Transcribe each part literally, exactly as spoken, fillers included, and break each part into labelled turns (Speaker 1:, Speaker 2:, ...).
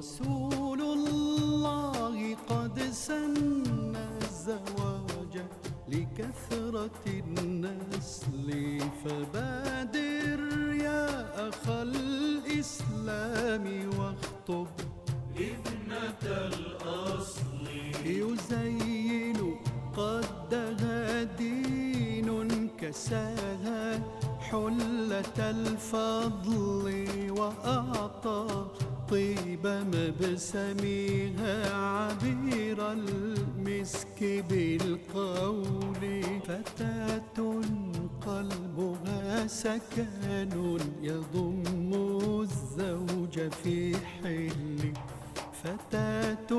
Speaker 1: رسول الله قد سن الزواج لكثرة النسل، فبادر يا أخ الإسلام واخطب ابنة الأصل. يزين قدها دين كساها حلة الفضل، وأعطى طيب مبسمها عبير المسك بالقول. فتاة قلبها سكن يضم الزوج في حل، فتاة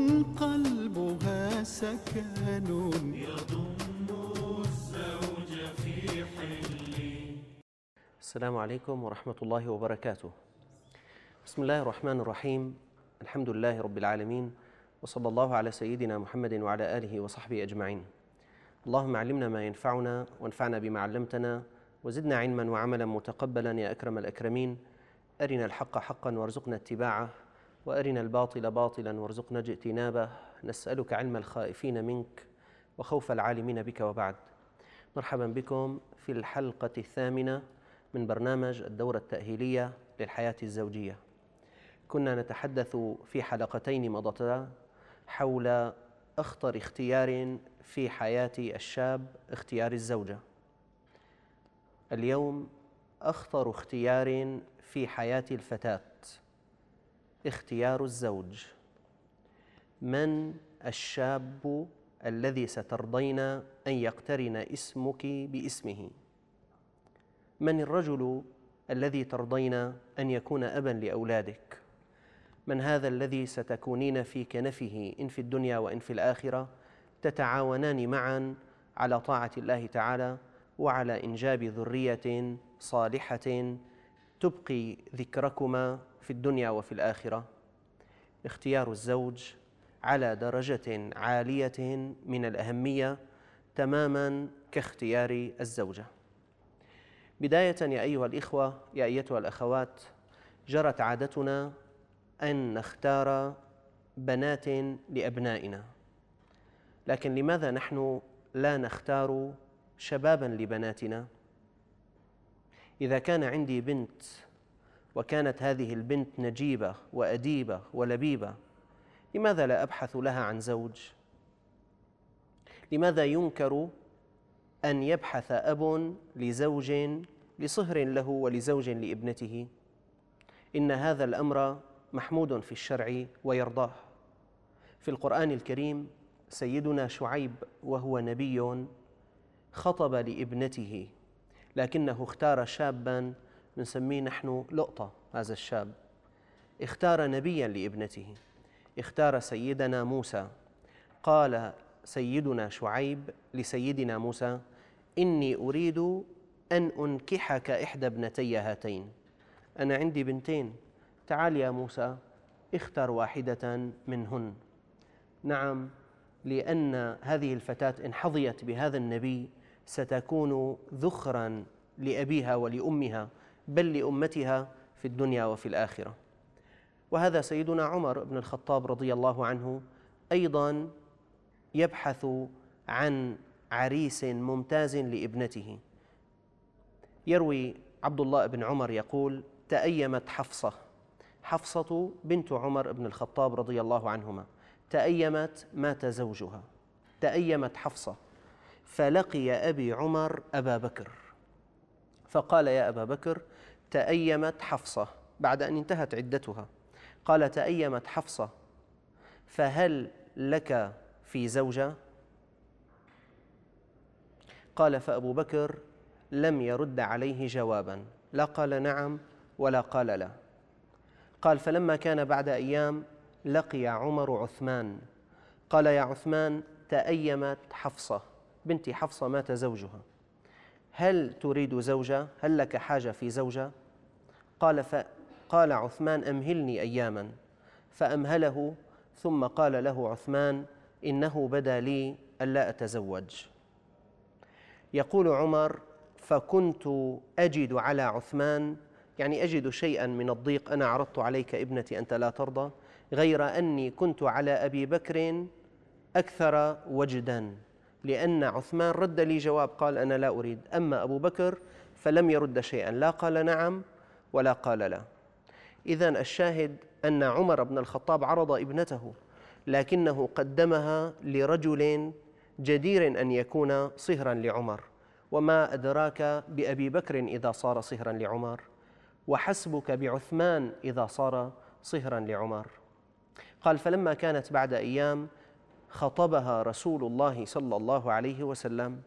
Speaker 1: قلبها سكن يضم الزوج في حل.
Speaker 2: السلام عليكم ورحمة الله وبركاته. بسم الله الرحمن الرحيم، الحمد لله رب العالمين، وصلى الله على سيدنا محمد وعلى آله وصحبه أجمعين. اللهم علمنا ما ينفعنا وانفعنا بما علمتنا، وزدنا علما وعملا متقبلا يا أكرم الأكرمين. أرنا الحق حقا وارزقنا اتباعه، وأرنا الباطل باطلا وارزقنا اجتنابه. نسألك علم الخائفين منك وخوف العالمين بك، وبعد. مرحبا بكم في الحلقة الثامنة من برنامج الدورة التأهيلية للحياة الزوجية. كنا نتحدث في حلقتين مضتا حول أخطر اختيار في حياة الشاب، اختيار الزوجة. اليوم أخطر اختيار في حياة الفتاة، اختيار الزوج. من الشاب الذي سترضين أن يقترن اسمك باسمه؟ من الرجل الذي ترضين أن يكون أبا لأولادك؟ من هذا الذي ستكونين في كنفه إن في الدنيا وإن في الآخرة، تتعاونان معا على طاعة الله تعالى وعلى إنجاب ذرية صالحة تبقي ذكركما في الدنيا وفي الآخرة؟ اختيار الزوج على درجة عالية من الأهمية تماما كاختيار الزوجة. بداية يا أيها الإخوة، يا أيتها الأخوات، جرت عادتنا أن نختار بنات لأبنائنا، لكن لماذا نحن لا نختار شبابا لبناتنا؟ إذا كان عندي بنت وكانت هذه البنت نجيبة وأديبة ولبيبة، لماذا لا أبحث لها عن زوج؟ لماذا ينكر أن يبحث أب لزوج لصهر له ولزوج لابنته؟ إن هذا الأمر محمود في الشرع ويرضاه. في القرآن الكريم سيدنا شعيب وهو نبي خطب لابنته، لكنه اختار شابا نسميه نحن لقطة. هذا الشاب اختار نبيا لابنته، اختار سيدنا موسى. قال سيدنا شعيب لسيدنا موسى: إني أريد أن أنكحك إحدى ابنتي هاتين. أنا عندي بنتين، تعال يا موسى اختر واحدة منهن. نعم، لأن هذه الفتاة إن حظيت بهذا النبي ستكون ذخرا لأبيها ولأمها، بل لأمتها في الدنيا وفي الآخرة. وهذا سيدنا عمر بن الخطاب رضي الله عنه أيضا يبحث عن عريس ممتاز لابنته. يروي عبد الله بن عمر يقول: تأيمت حفصة، حفصة بنت عمر بن الخطاب رضي الله عنهما، تأيمت، مات زوجها، تأيمت حفصة، فلقي أبي عمر أبا بكر فقال: يا أبا بكر، تأيمت حفصة، بعد أن انتهت عدتها، قال: تأيمت حفصة، فهل لك في زوجة؟ قال: فأبو بكر لم يرد عليه جوابا، لا قال نعم ولا قال لا. قال: فلما كان بعد أيام لقي عمر عثمان، قال: يا عثمان، تأيمت حفصة، بنتي حفصة مات زوجها، هل تريد زوجة؟ هل لك حاجة في زوجة؟ قال فقال عثمان: أمهلني أياما، فأمهله، ثم قال له عثمان: إنه بدا لي ألا أتزوج. يقول عمر: فكنت أجد على عثمان يعني أجد شيئا من الضيق، أنا عرضت عليك ابنتي أنت لا ترضى، غير أني كنت على أبي بكر أكثر وجدا، لأن عثمان رد لي جواب قال أنا لا أريد، أما أبو بكر فلم يرد شيئا، لا قال نعم ولا قال لا. إذن الشاهد أن عمر بن الخطاب عرض ابنته، لكنه قدمها لرجل جدير أن يكون صهرا لعمر، وما أدراك بأبي بكر إذا صار صهرا لعمر، وحسبك بعثمان إذا صار صهرا لعمر. قال فلما كانت بعد أيام خطبها رسول الله صلى الله عليه وسلم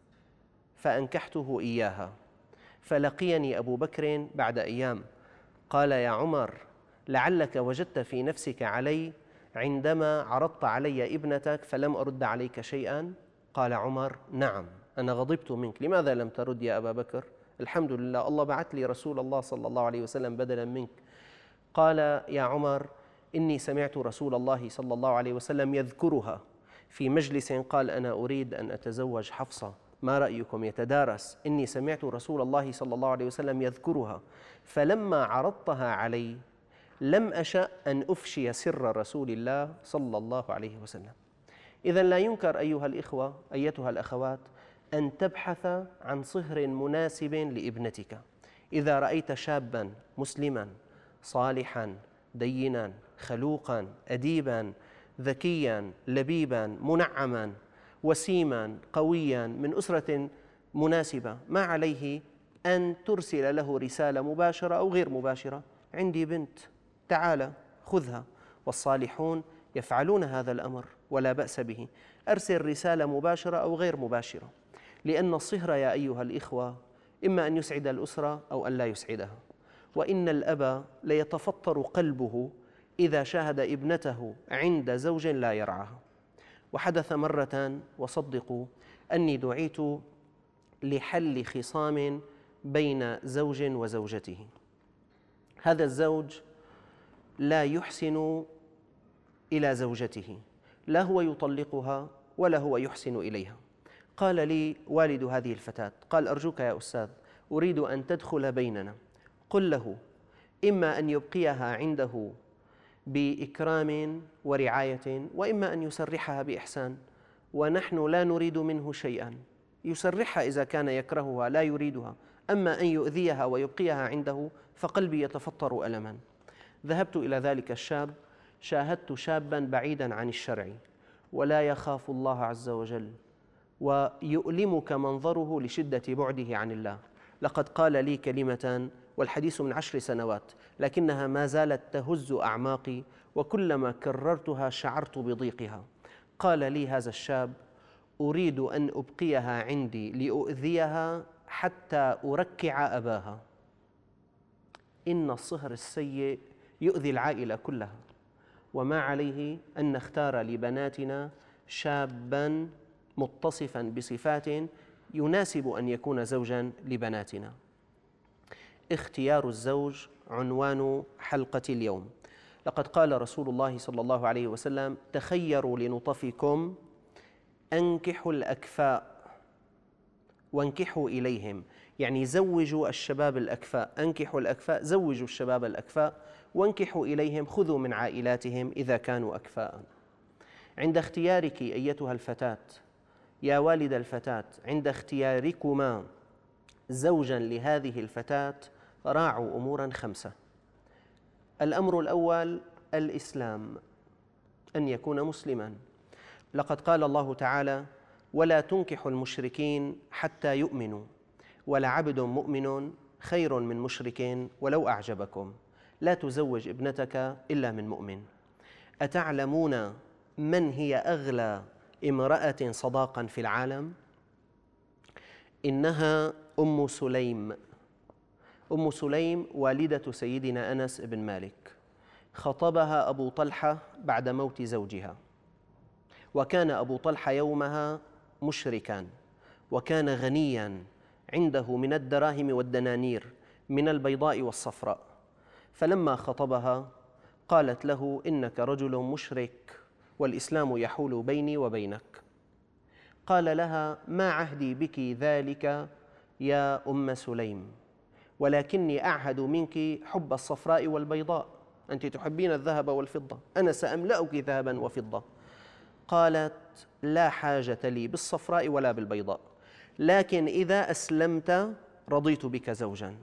Speaker 2: فأنكحته إياها، فلقيني أبو بكر بعد أيام قال يا عمر لعلك وجدت في نفسك علي عندما عرضت علي ابنتك فلم أرد عليك شيئا؟ قال عمر نعم أنا غضبت منك، لماذا لم ترد يا أبا بكر؟ الحمد لله الله بعث لي رسول الله صلى الله عليه وسلم بدلا منك. قال يا عمر إني سمعت رسول الله صلى الله عليه وسلم يذكرها في مجلس، قال أنا أريد أن أتزوج حفصة، ما رأيكم؟ يتدارس، إني سمعت رسول الله صلى الله عليه وسلم يذكرها، فلما عرضتها علي لم أشأ أن أفشي سر رسول الله صلى الله عليه وسلم. إذن لا ينكر أيها الإخوة أيتها الأخوات أن تبحث عن صهر مناسب لابنتك. إذا رأيت شابا مسلما صالحا دينا خلوقا أديبا ذكيا لبيبا منعما وسيما قويا من أسرة مناسبة، ما عليه أن ترسل له رسالة مباشرة أو غير مباشرة، عندي بنت تعال خذها، والصالحون يفعلون هذا الأمر ولا بأس به. أرسل رسالة مباشرة أو غير مباشرة، لأن الصهر يا أيها الإخوة إما أن يسعد الأسرة أو أن لا يسعدها، وإن الأب ليتفطر قلبه إذا شاهد ابنته عند زوج لا يرعاها. وحدث مرة وصدقوا أني دعيت لحل خصام بين زوج وزوجته، هذا الزوج لا يحسن إلى زوجته، لا هو يطلقها ولا هو يحسن إليها. قال لي والد هذه الفتاة قال أرجوك يا أستاذ أريد أن تدخل بيننا، قل له إما أن يبقيها عنده بإكرام ورعاية وإما أن يسرحها بإحسان، ونحن لا نريد منه شيئا، يسرحها إذا كان يكرهها لا يريدها، أما أن يؤذيها ويبقيها عنده فقلبي يتفطر ألما. ذهبت إلى ذلك الشاب، شاهدت شابا بعيدا عن الشرع ولا يخاف الله عز وجل، ويؤلمك منظره لشدة بعده عن الله. لقد قال لي كلمة والحديث من عشر سنوات لكنها ما زالت تهز أعماقي، وكلما كررتها شعرت بضيقها. قال لي هذا الشاب أريد أن أبقيها عندي لأؤذيها حتى أركع أباها. إن الصهر السيء يؤذي العائلة كلها، وما عليه أن نختار لبناتنا شابا متصفا بصفات يناسب أن يكون زوجا لبناتنا. اختيار الزوج عنوان حلقة اليوم. لقد قال رسول الله صلى الله عليه وسلم تخيروا لنطفكم أنكحوا الأكفاء وانكحوا إليهم، يعني زوجوا الشباب الأكفاء، أنكحوا الأكفاء زوجوا الشباب الأكفاء وانكحوا إليهم، خذوا من عائلاتهم إذا كانوا أكفاء. عند اختيارك أيتها الفتاة يا والد الفتاة، عند اختياركما زوجا لهذه الفتاة راعوا أمورا خمسة. الأمر الأول الإسلام، أن يكون مسلما. لقد قال الله تعالى ولا تنكحوا المشركين حتى يؤمنوا ولعبد مؤمن خير من مشرك ولو أعجبكم. لا تزوج ابنتك إلا من مؤمن. أتعلمون من هي أغلى امرأة صداقا في العالم؟ إنها أم سليم. أم سليم والدة سيدنا أنس بن مالك، خطبها أبو طلحة بعد موت زوجها، وكان أبو طلحة يومها مشركا، وكان غنيا عنده من الدراهم والدنانير من البيضاء والصفراء، فلما خطبها قالت له إنك رجل مشرك والإسلام يحول بيني وبينك. قال لها ما عهدي بك ذلك يا أم سليم، ولكني أعهد منك حب الصفراء والبيضاء، أنت تحبين الذهب والفضة، أنا سأملأك ذهبا وفضة. قالت: لا حاجة لي بالصفراء ولا بالبيضاء، لكن إذا أسلمت رضيت بك زوجا.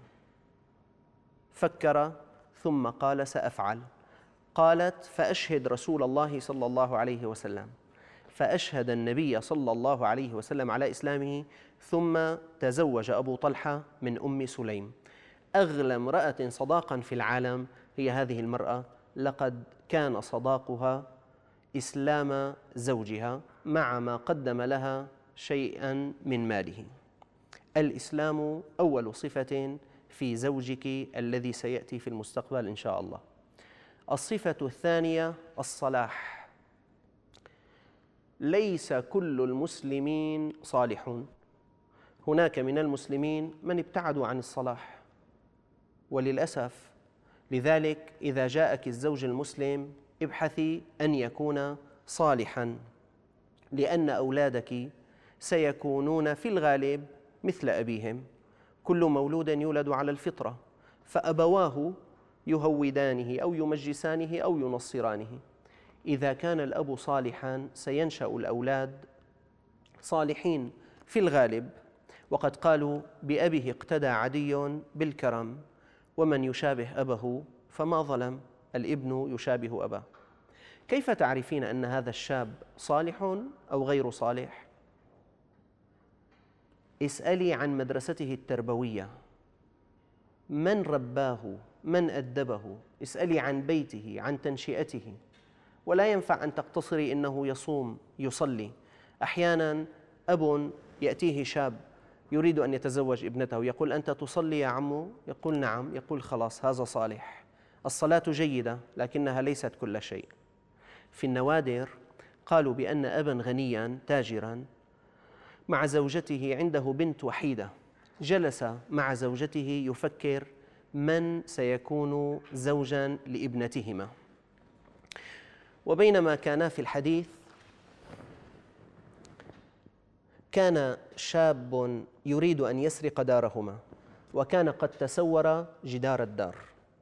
Speaker 2: فكر ثم قال: سأفعل. قالت: فأشهد رسول الله صلى الله عليه وسلم. فأشهد النبي صلى الله عليه وسلم على إسلامه، ثم تزوج أبو طلحة من أم سليم. أغلى امرأة صداقا في العالم هي هذه المرأة، لقد كان صداقها إسلام زوجها مع ما قدم لها شيئا من ماله. الإسلام أول صفة في زوجك الذي سيأتي في المستقبل إن شاء الله. الصفة الثانية الصلاح. ليس كل المسلمين صالحون، هناك من المسلمين من ابتعدوا عن الصلاح وللأسف. لذلك إذا جاءك الزوج المسلم ابحثي أن يكون صالحا، لأن أولادك سيكونون في الغالب مثل أبيهم. كل مولود يولد على الفطرة، فأبواه يهودانه أو يمجسانه أو ينصرانه. إذا كان الأب صالحا سينشأ الأولاد صالحين في الغالب. وقد قالوا: بأبيه اقتدى عدي بالكرم، ومن يشابه أبه فما ظلم، الابن يشابه أباه. كيف تعرفين أن هذا الشاب صالح أو غير صالح؟ اسألي عن مدرسته التربوية، من رباه، من أدبه، اسألي عن بيته، عن تنشئته. ولا ينفع أن تقتصري إنه يصوم يصلي. أحيانا أب يأتيه شاب يريد أن يتزوج ابنته، يقول: أنت تصلي يا عمو؟ يقول: نعم. يقول: خلاص، هذا صالح. الصلاة جيدة لكنها ليست كل شيء. في النوادر قالوا بأن أبا غنيا تاجرا مع زوجته عنده بنت وحيدة، جلس مع زوجته يفكر من سيكون زوجا لابنتهما. وبينما كانا في الحديث كان شاب يريد أن يسرق دارهما، وكان قد تسور جدار الدار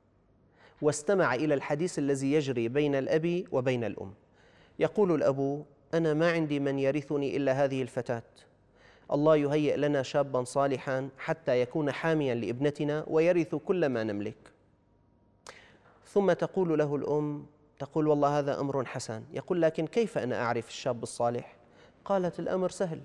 Speaker 2: واستمع إلى الحديث الذي يجري بين الأب وبين الأم. يقول الأب: أنا ما عندي من يرثني إلا هذه الفتاة، الله يهيئ لنا شابا صالحا حتى يكون حاميا لابنتنا ويرث كل ما نملك. ثم تقول له الأم، تقول: والله هذا أمر حسن. يقول: لكن كيف أنا أعرف الشاب الصالح؟ قالت: الأمر سهل،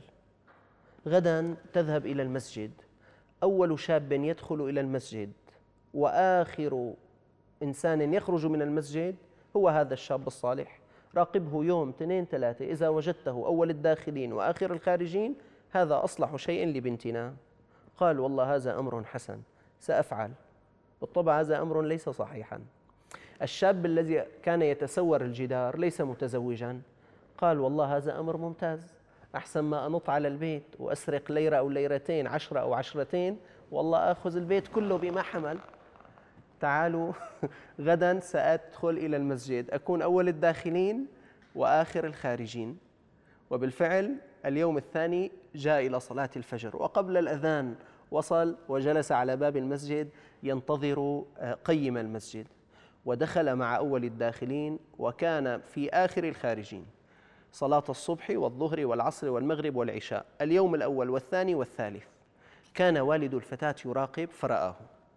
Speaker 2: غدا تذهب إلى المسجد، أول شاب يدخل إلى المسجد وآخر إنسان يخرج من المسجد هو هذا الشاب الصالح. راقبه يوم اثنين ثلاثة، إذا وجدته أول الداخلين وآخر الخارجين هذا أصلح شيء لبنتنا. قال: والله هذا أمر حسن، سأفعل. بالطبع هذا أمر ليس صحيحا. الشاب الذي كان يتسور الجدار ليس متزوجا. قال: والله هذا أمر ممتاز، أحسن ما أنط على البيت وأسرق ليرة أو ليرتين، عشرة أو عشرتين، والله أخذ البيت كله بما حمل. تعالوا غدا سأدخل إلى المسجد، أكون أول الداخلين وآخر الخارجين. وبالفعل اليوم الثاني جاء إلى صلاة الفجر، وقبل الأذان وصل وجلس على باب المسجد ينتظر قيم المسجد، ودخل مع أول الداخلين وكان في آخر الخارجين. صلاة الصبح والظهر والعصر والمغرب والعشاء، اليوم الأول والثاني والثالث. كان والد الفتاة يراقب فرآه،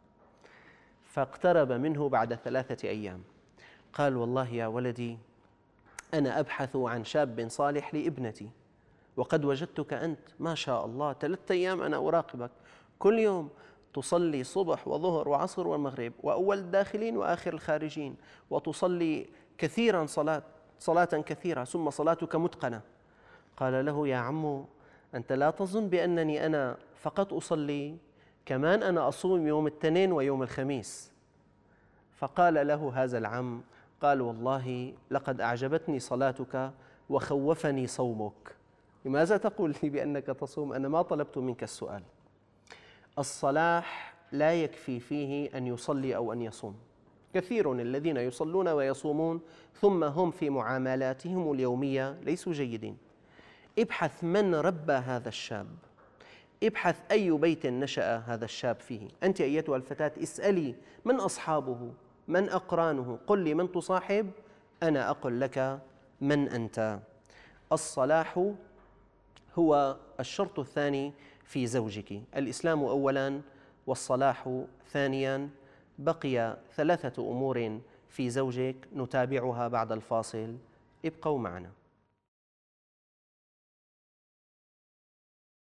Speaker 2: فاقترب منه بعد ثلاثة أيام. قال: والله يا ولدي أنا أبحث عن شاب صالح لابنتي، وقد وجدتك أنت، ما شاء الله، ثلاثة أيام أنا أراقبك، كل يوم تصلي صبح وظهر وعصر والمغرب، وأول الداخلين وآخر الخارجين، وتصلي كثيرا صلاة صلاة كثيرة، ثم صلاتك متقنة. قال له: يا عمو، أنت لا تظن بأنني أنا فقط أصلي، كمان أنا أصوم يوم الاثنين ويوم الخميس. فقال له هذا العم، قال: والله لقد أعجبتني صلاتك وخوفني صومك. لماذا تقول لي بأنك تصوم؟ أنا ما طلبت منك السؤال. الصلاح لا يكفي فيه أن يصلي أو أن يصوم. كثير الذين يصلون ويصومون ثم هم في معاملاتهم اليومية ليسوا جيدين. ابحث من ربى هذا الشاب، ابحث أي بيت نشأ هذا الشاب فيه. أنت أيتها الفتاة اسألي من أصحابه، من أقرانه، قل لي من تصاحب، أنا أقول لك من أنت. الصلاح هو الشرط الثاني في زوجك، الإسلام أولاً والصلاح ثانياً. بقي ثلاثة أمور في زوجك نتابعها بعد الفاصل، ابقوا معنا.